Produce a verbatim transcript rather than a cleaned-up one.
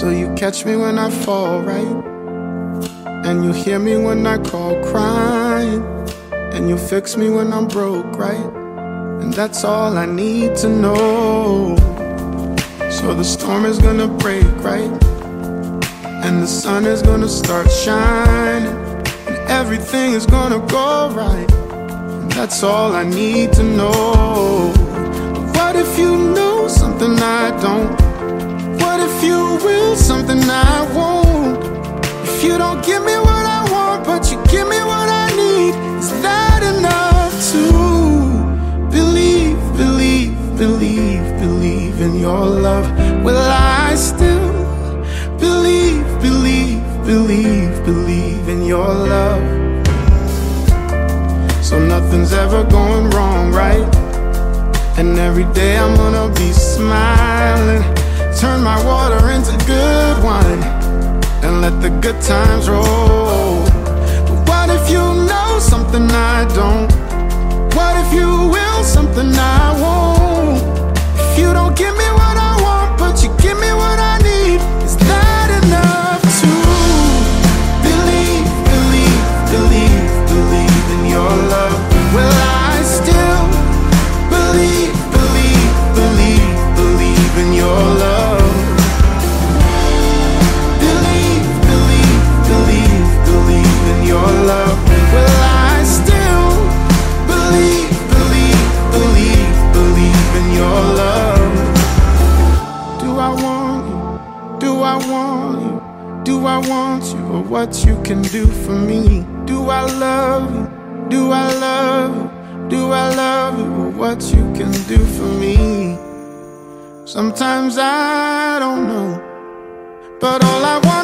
So you catch me when I fall, right? And you hear me when I call crying, and you fix me when I'm broke, right? And that's all I need to know. So the storm is gonna break, right? And the sun is gonna start shining, and everything is gonna go right. And that's all I need to know. But what if you know something I don't? What if you will something I won't? If you don't give me what I want, but you give me what I need, is that enough to believe, believe, believe, believe in your love? Will I still believe, believe, believe, believe in your love? So nothing's ever going wrong, right? And every day I'm gonna be smiling, turn my water into good wine, and let the good times roll. But what if you know something I don't? What if you will something I won't? If you don't give me what I want, but you give me what I need, is that enough to believe, believe, believe, believe in your love? Will I still believe, believe, believe, believe in your love? Believe, believe, believe, believe in your love. Will I still believe, believe, believe, believe in your love? Do I want you? Do I want you? Do I want you, or what you can do for me? Do I love you? Do I love you? Do I love you, or what you can do for me? Sometimes I don't know, but all I want